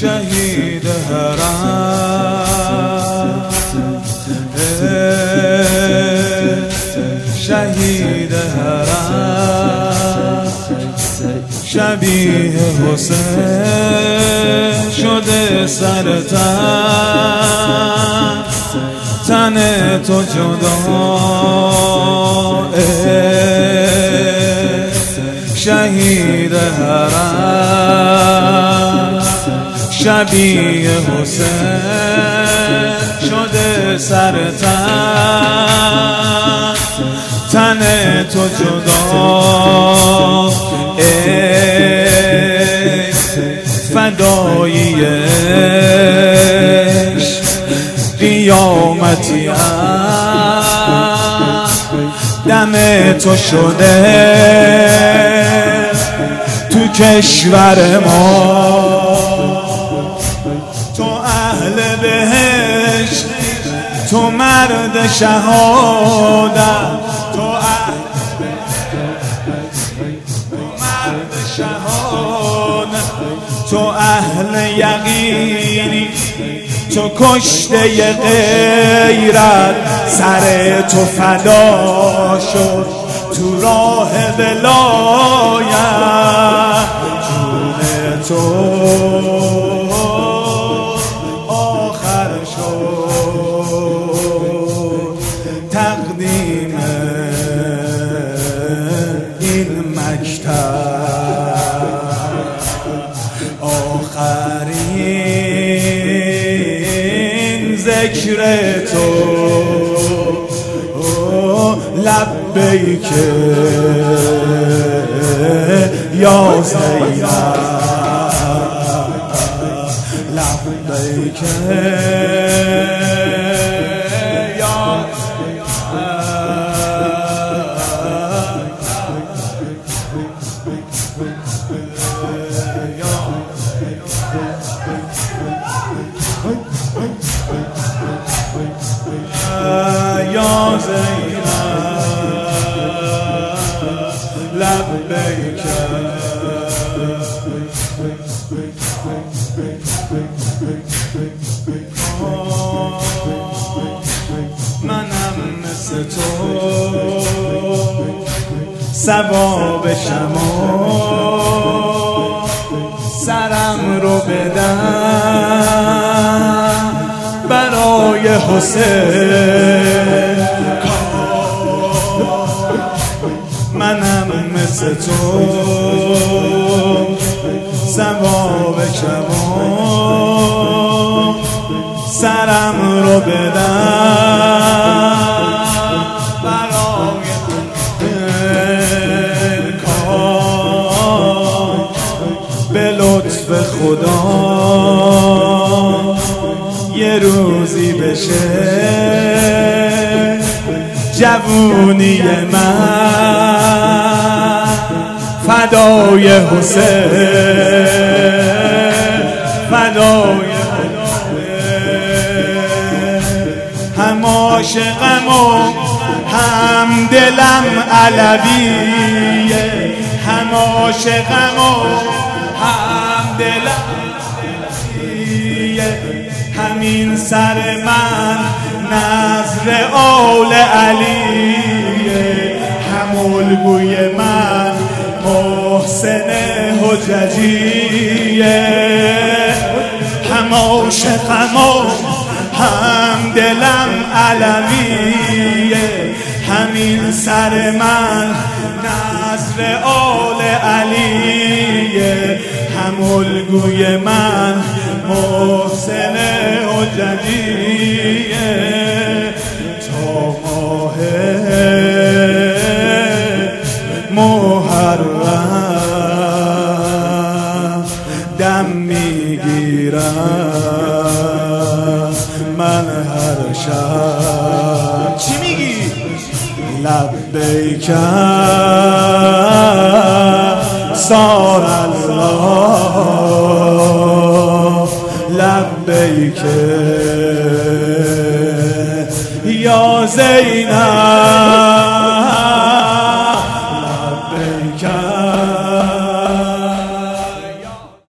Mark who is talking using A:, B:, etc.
A: شهید حرم، شهید حرم، شبیه حسین شده سر تن تو جدا، شهید حرم، شبیه حسین شده سر تن تو جدا، ای فدایی عشق قیامتی دم تو شده تو کشور ما، تو اهل بهشت، تو مرد شهادت، تو مرد شهادت، تو اهل یقینی، تو کشته غیرت، سر تو فدا شد تو راه ولایت، جون تو آخر شد تقدیم این مکتب، آخرین ذکر تو لبیک یا زینب، لبیک یا زینب، لبیک. منم مثل تو ثواب شما، سرم رو بدم برای حسین، منم مثل تو ثواب شما، سرم رو بدم برای کار، به لطف خدا یه روزی بشه جوونی من فدای حسین، فدای هم عاشقم و هم دلم علویه، هم عاشقم و هم دلم علویه، همین سر من نظر آل علیه، هم الگوی من محسن حججیه، هم عاشقم و هم دلم علویه، همین سر من نظر آل علیه، هم الگوی من محسن حججیه، تا ماه محرم دم میگیرم من هر شب. چی میگی؟ لبیک صار الله، لبیک یا زینب.